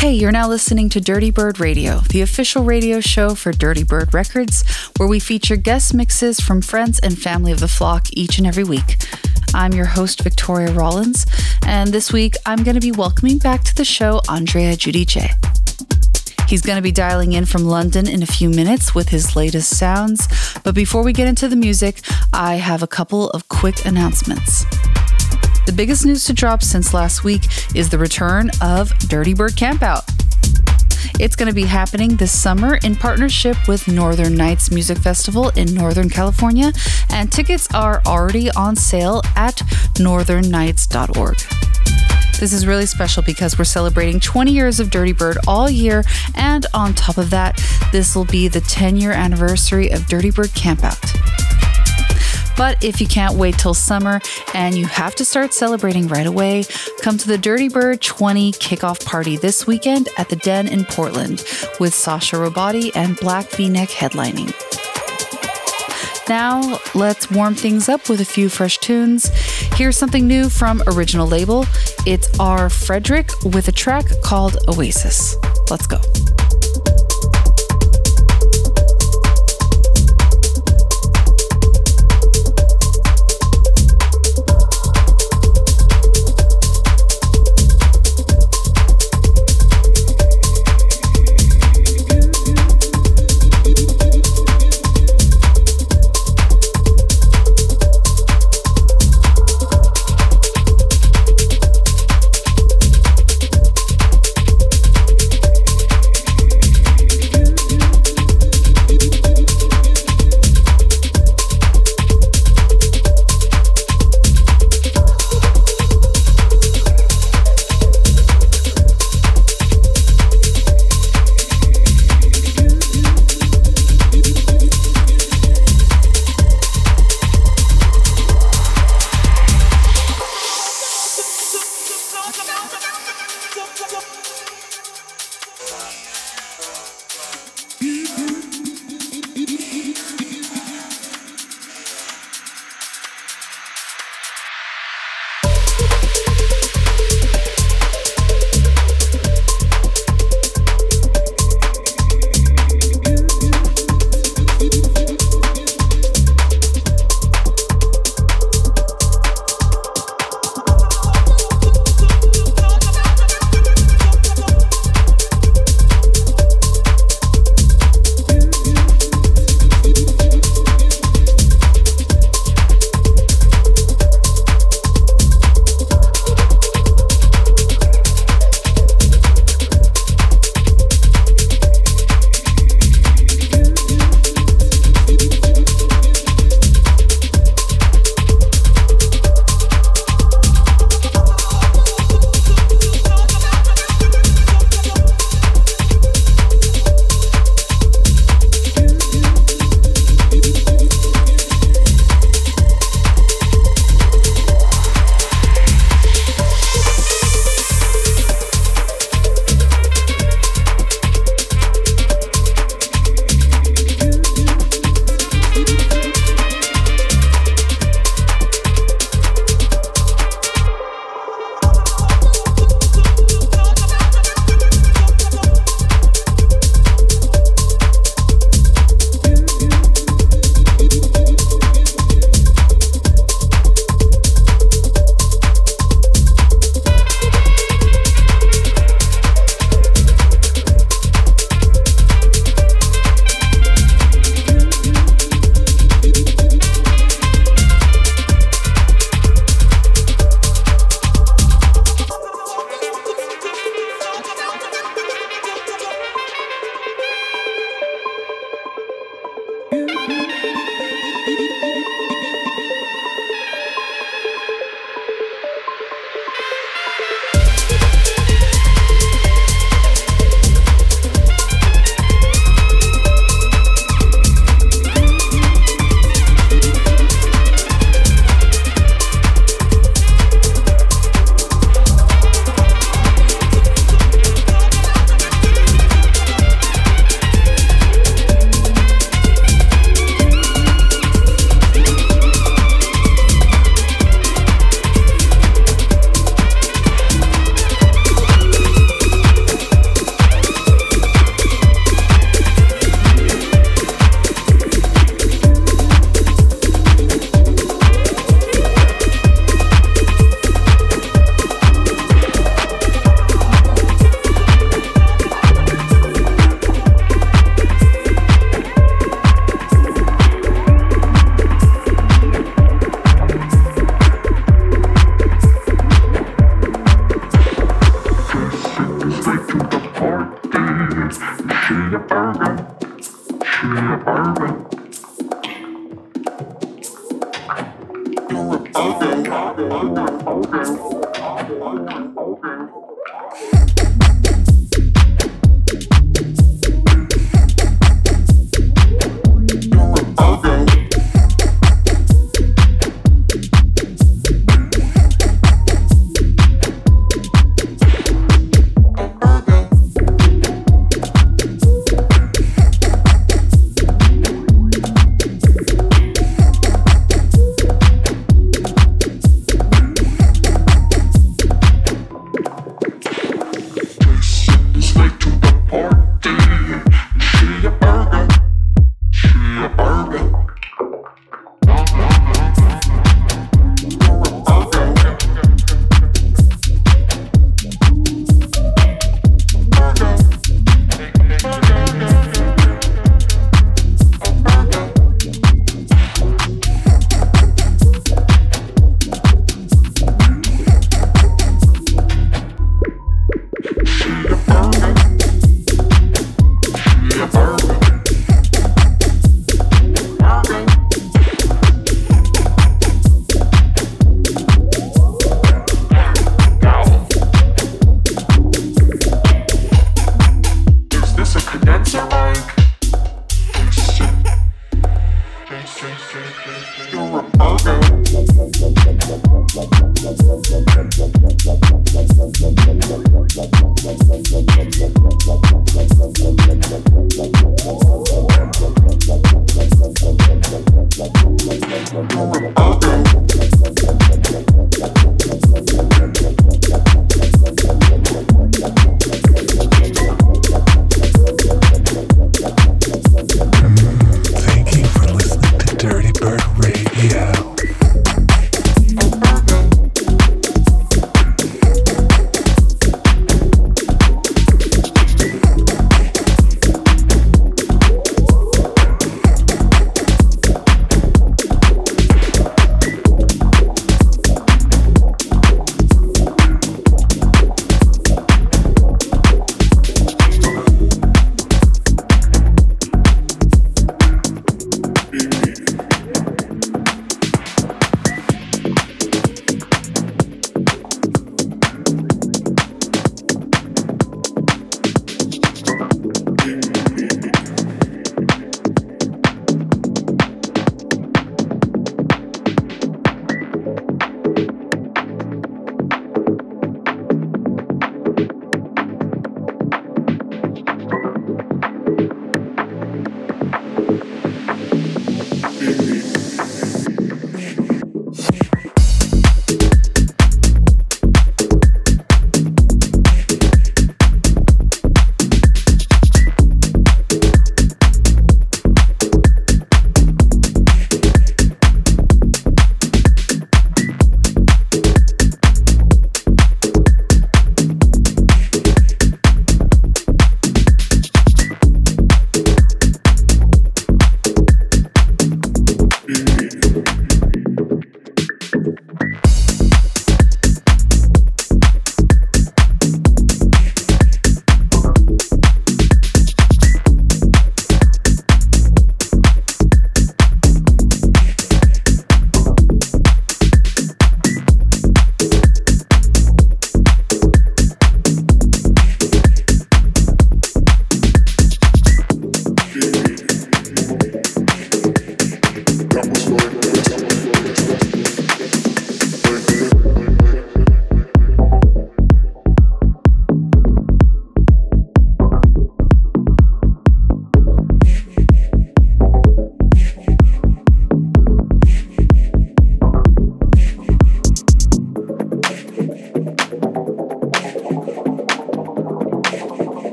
Hey, you're now listening to Dirty Bird Radio, the official radio show for Dirty Bird Records, where we feature guest mixes from friends and family of the flock each and every week. I'm your host, Victoria Rollins, and this week I'm going to be welcoming back to the show Andrea Giudice. He's going to be dialing in from London in a few minutes with his latest sounds, but before we get into the music, I have a couple of quick announcements. The biggest news to drop since last week is the return of Dirty Bird Campout. It's going to be happening this summer in partnership with Northern Nights Music Festival in Northern California, and tickets are already on sale at northernnights.org. This is really special because we're celebrating 20 years of Dirty Bird all year, and on top of that, this will be the 10-year anniversary of Dirty Bird Campout. But if you can't wait till summer and you have to start celebrating right away, come to the Dirty Bird 20 kickoff party this weekend at the Den in Portland with Sasha Robati and Black V-Neck headlining. Now, let's warm things up with a few fresh tunes. Here's something new from Original Label. It's R. Frederick with a track called Oasis. Let's go.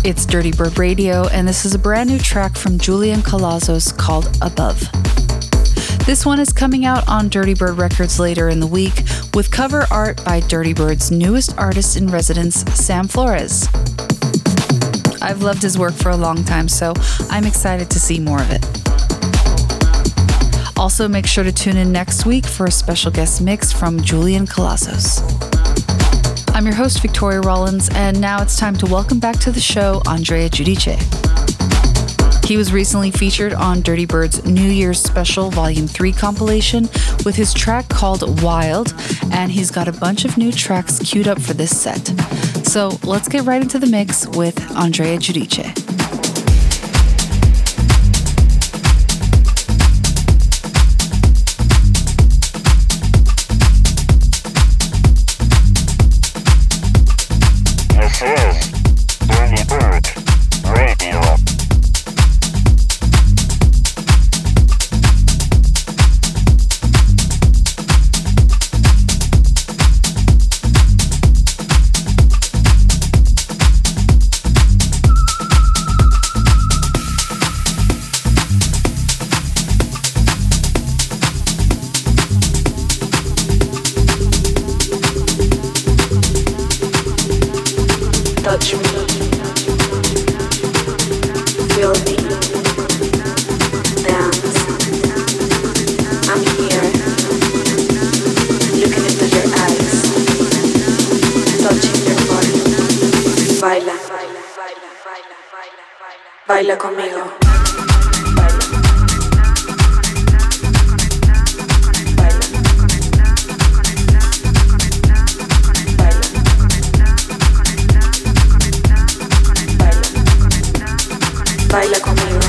It's Dirty Bird Radio, and this is a brand new track from Julian Colazzos called Above. This one is coming out on Dirty Bird Records later in the week with cover art by Dirty Bird's newest artist in residence, Sam Flores. I've loved his work for a long time, so I'm excited to see more of it. Also, make sure to tune in next week for a special guest mix from Julian Colazzos. I'm your host, Victoria Rollins, and now it's time to welcome back to the show Andrea Giudice. He was recently featured on Dirty Bird's New Year's Special Volume 3 compilation with his track called Wild, and he's got a bunch of new tracks queued up for this set. So let's get right into the mix with Andrea Giudice. Baila conmigo. Baila conmigo.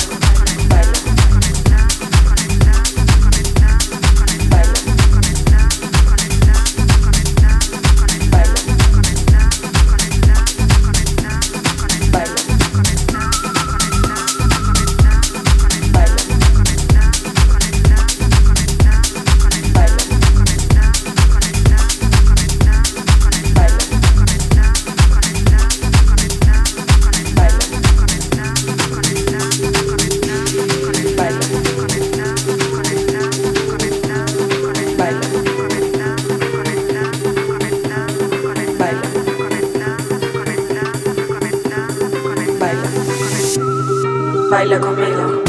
Baila conmigo.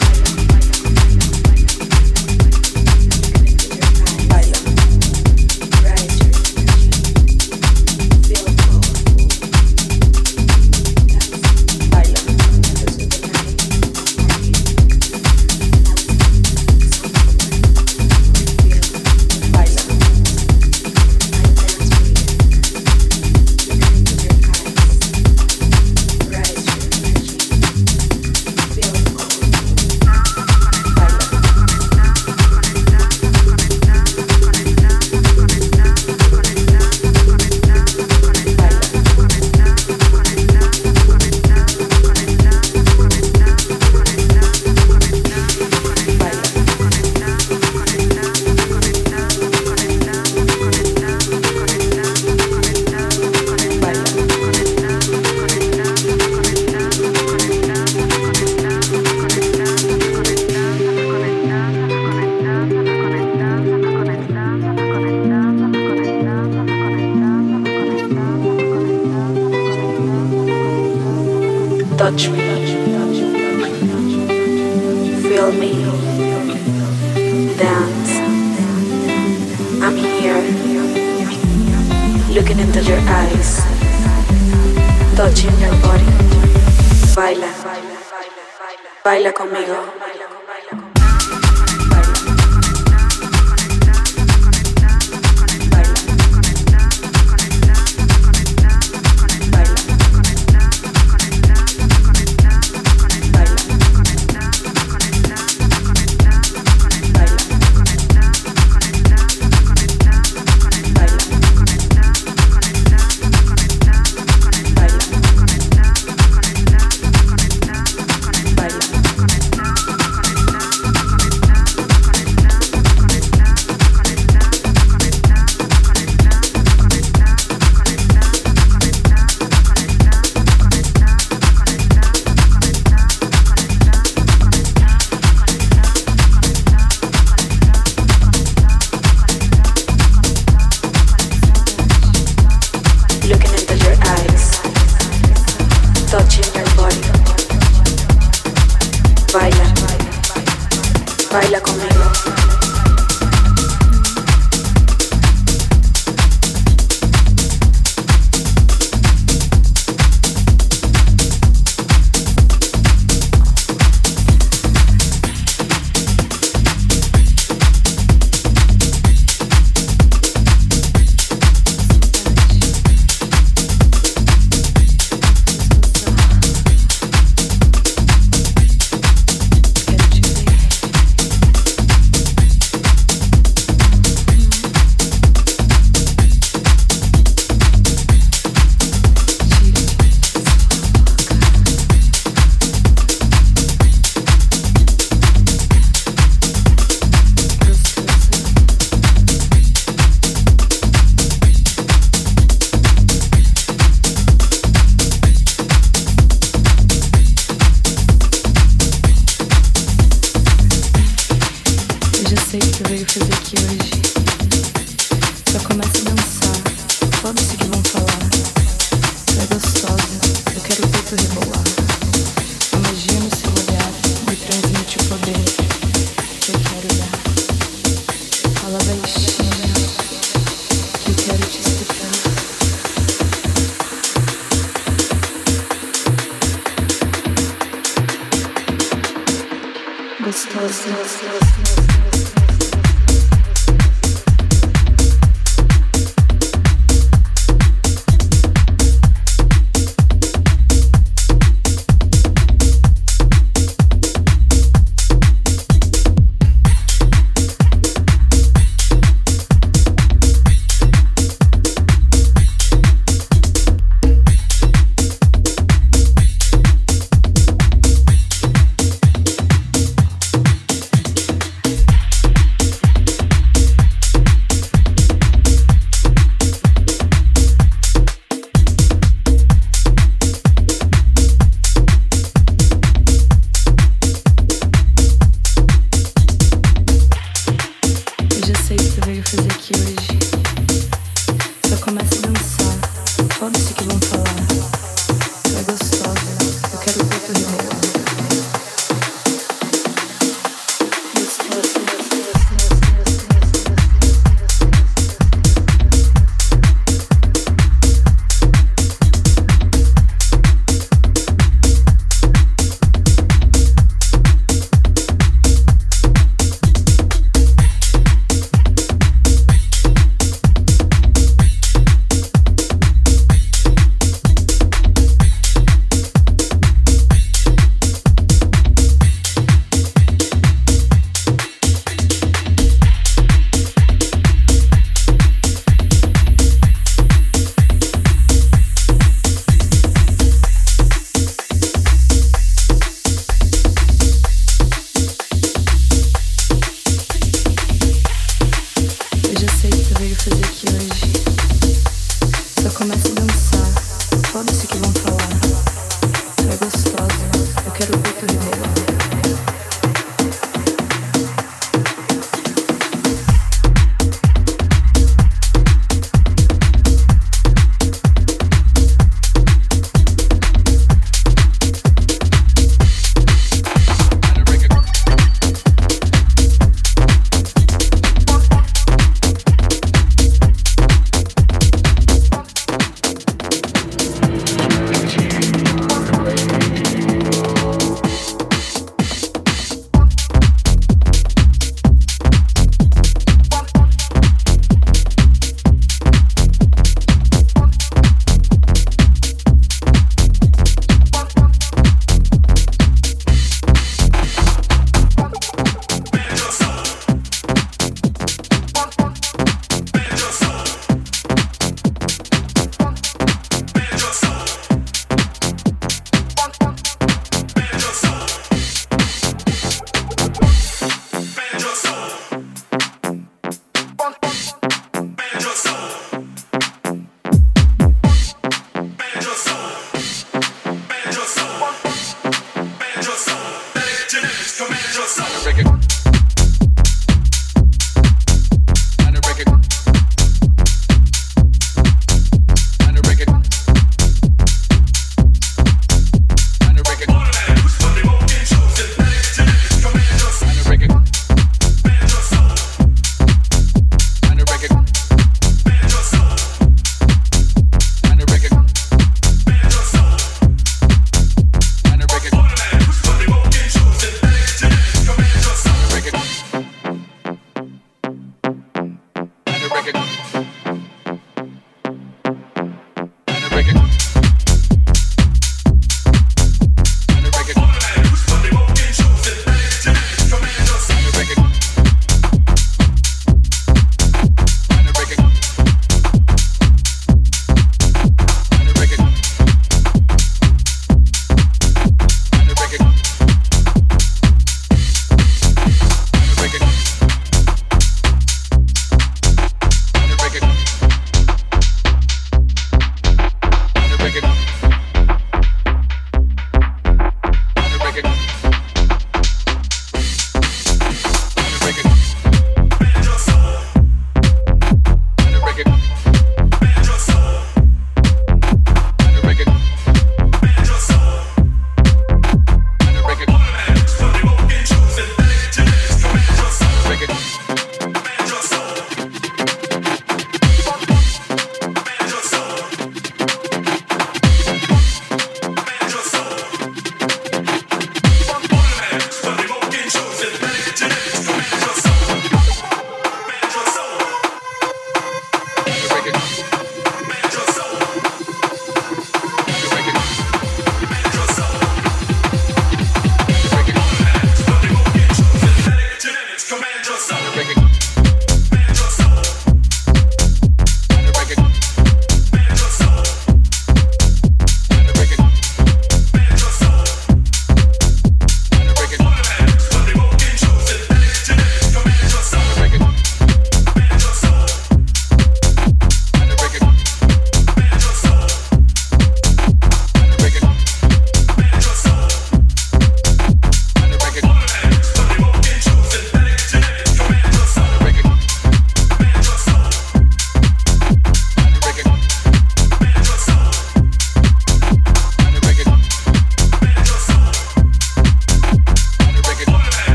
Touch me, feel me, dance. I'm here, looking into your eyes, touching your body. Baila, baila conmigo. Baila conmigo.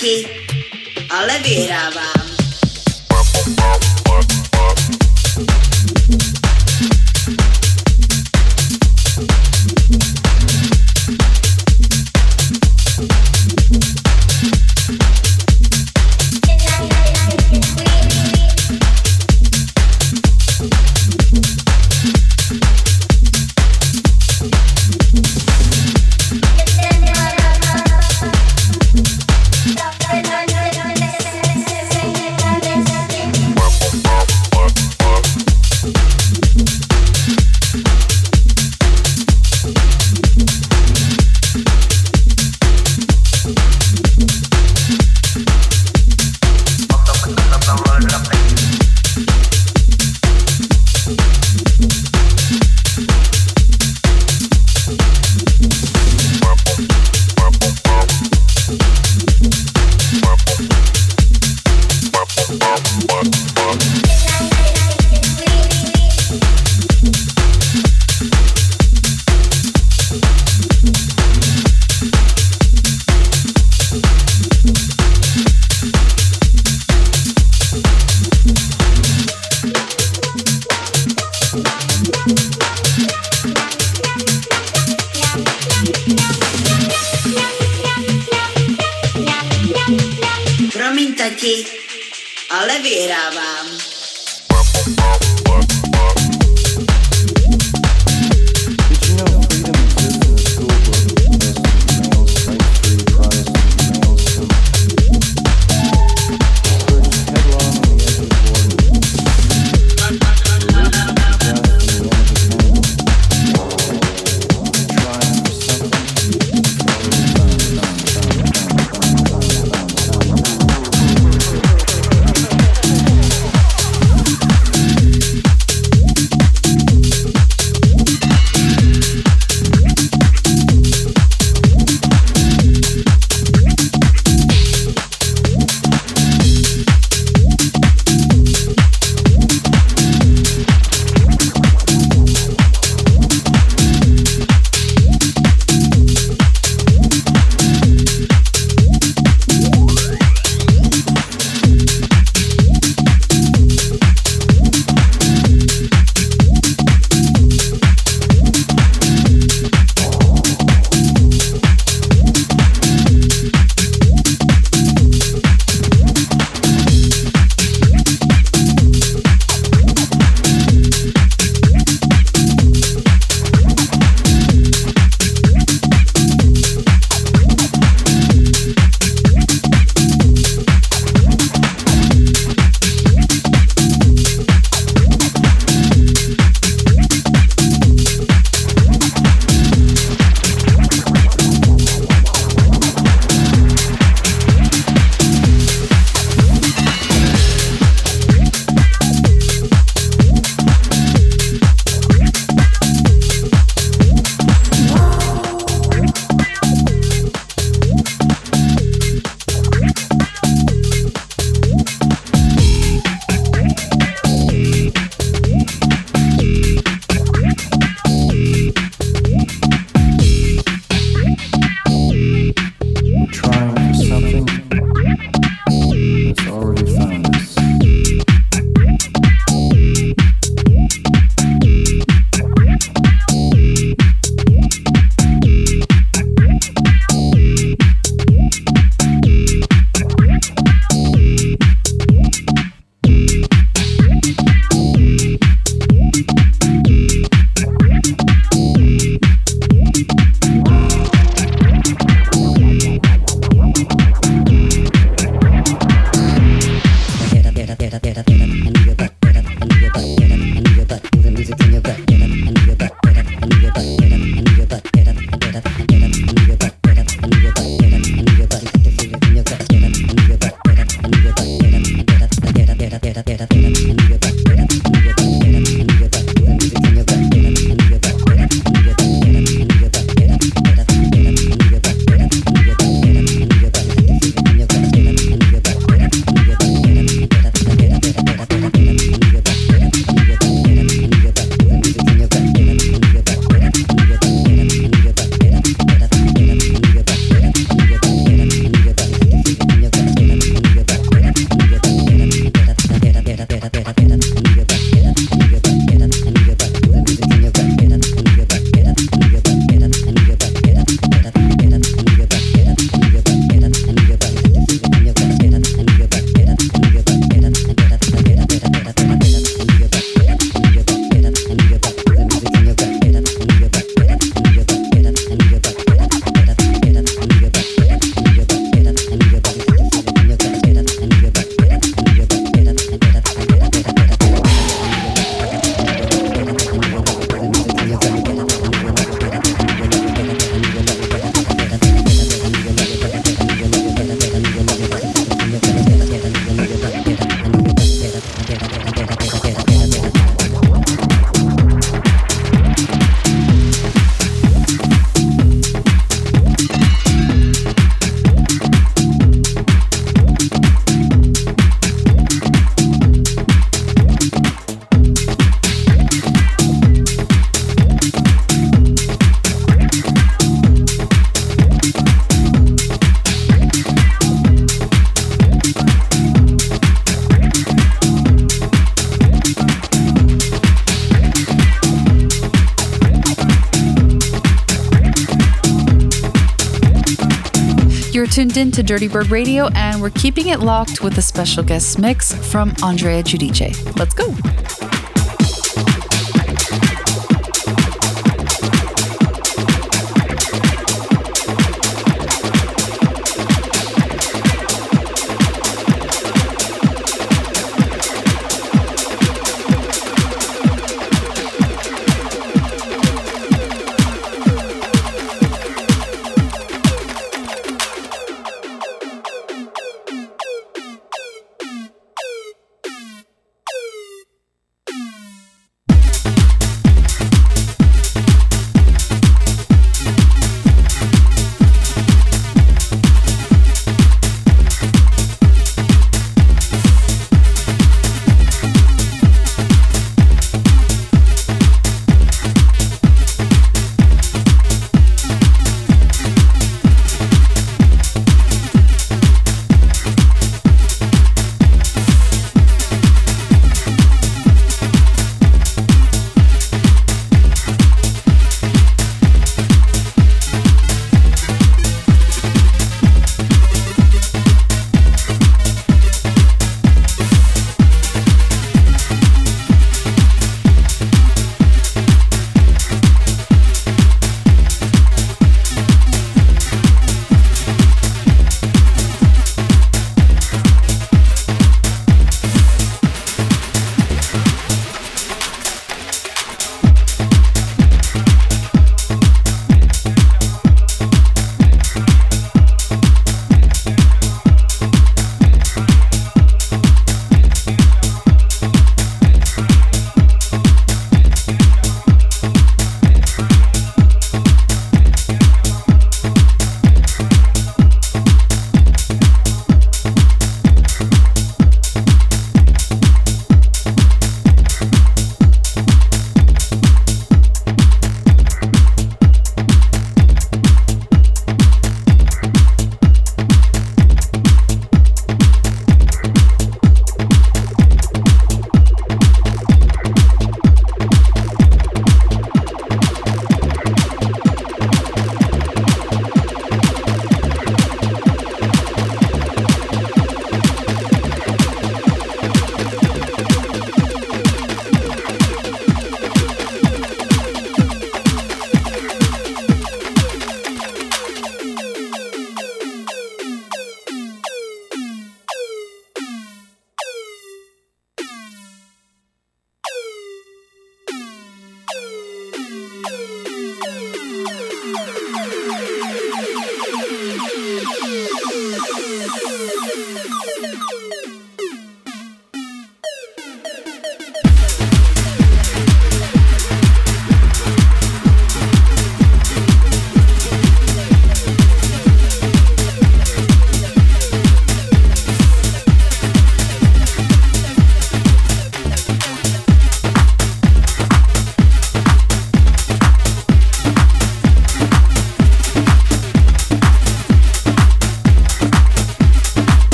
ti, ale vyhrávám. Ti, ale vyhrávám. tuned in to Dirty Bird Radio, and we're keeping it locked with a special guest mix from Andrea Giudice. Let's go.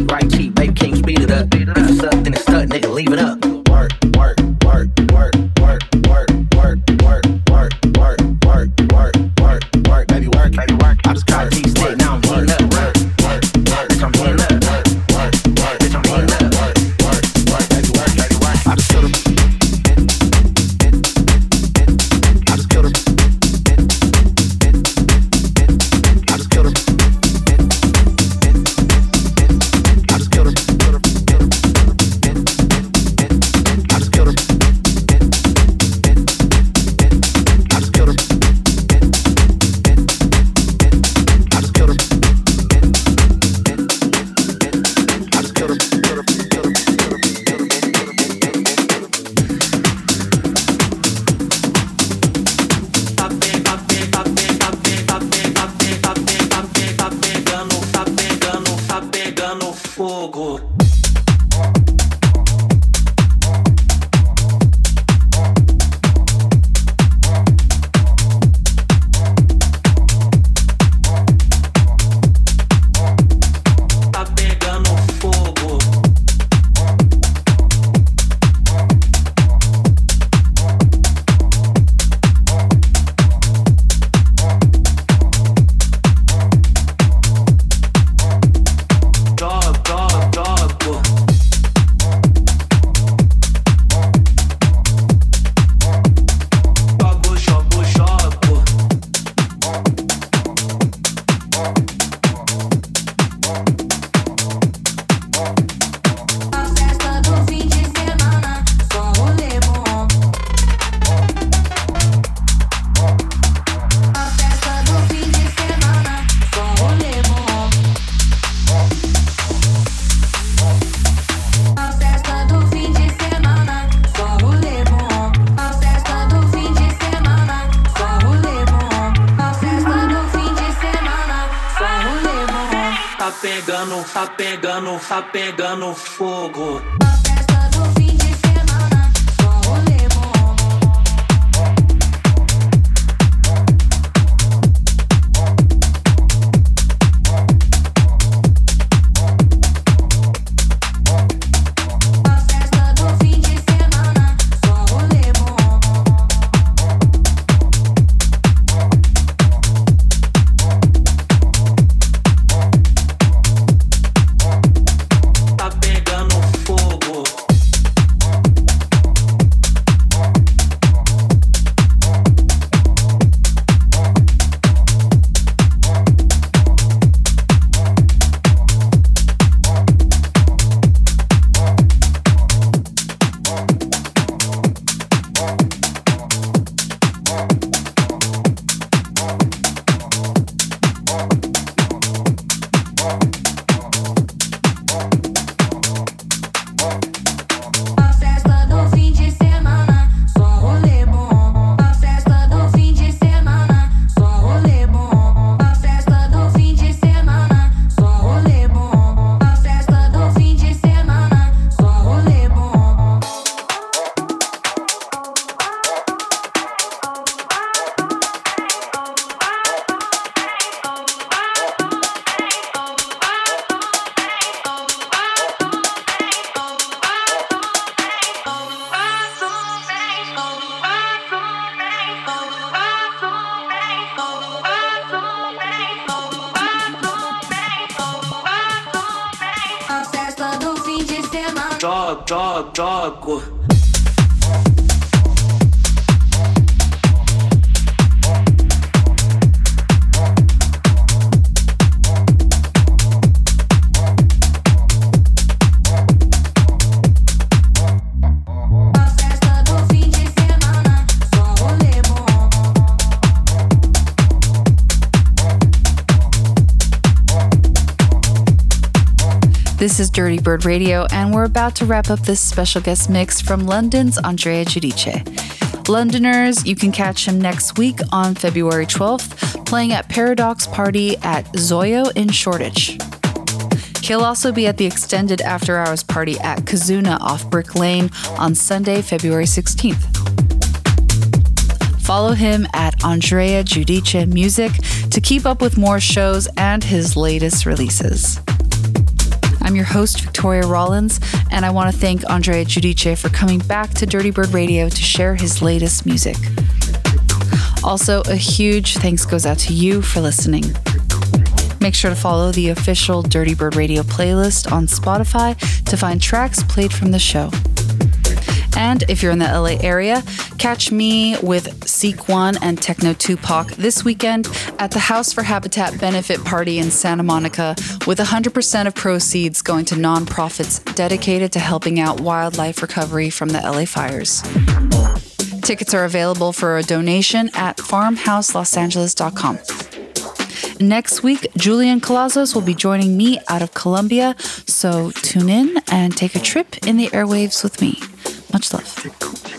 right cheek, baby, can you speed it up? If it's up, then it's stuck, nigga, leave it up. Work, work, work, work, work, work, work, work, work, work, work, work, work, work, baby, work, baby, work. I just caught a T-stick, now I'm heating up. Work, work, work, bitch, I'm heating up. Work, work, work, bitch, I'm heating up. Work, work, work, baby, work, baby, work. I just killed him. I just killed him. I just killed him. I just killed him. I just killed him. Tá pegando fogo. Jogo. This is Dirty Bird Radio, and we're about to wrap up this special guest mix from London's Andrea Giudice. Londoners, you can catch him next week on February 12th, playing at Paradox Party at Zoyo in Shoreditch. He'll also be at the extended after-hours party at Kazuna off Brick Lane on Sunday, February 16th. Follow him at Andrea Giudice Music to keep up with more shows and his latest releases. I'm your host, Victoria Rollins, and I want to thank Andrea Giudice for coming back to Dirty Bird Radio to share his latest music. Also, a huge thanks goes out to you for listening. Make sure to follow the official Dirty Bird Radio playlist on Spotify to find tracks played from the show. And if you're in the LA area, catch me with Seek One and Techno Tupac this weekend at the House for Habitat benefit party in Santa Monica, with 100% of proceeds going to nonprofits dedicated to helping out wildlife recovery from the LA fires. Tickets are available for a donation at farmhouselosangeles.com. Next week, Julian Colazos will be joining me out of Colombia, so tune in and take a trip in the airwaves with me. Much love.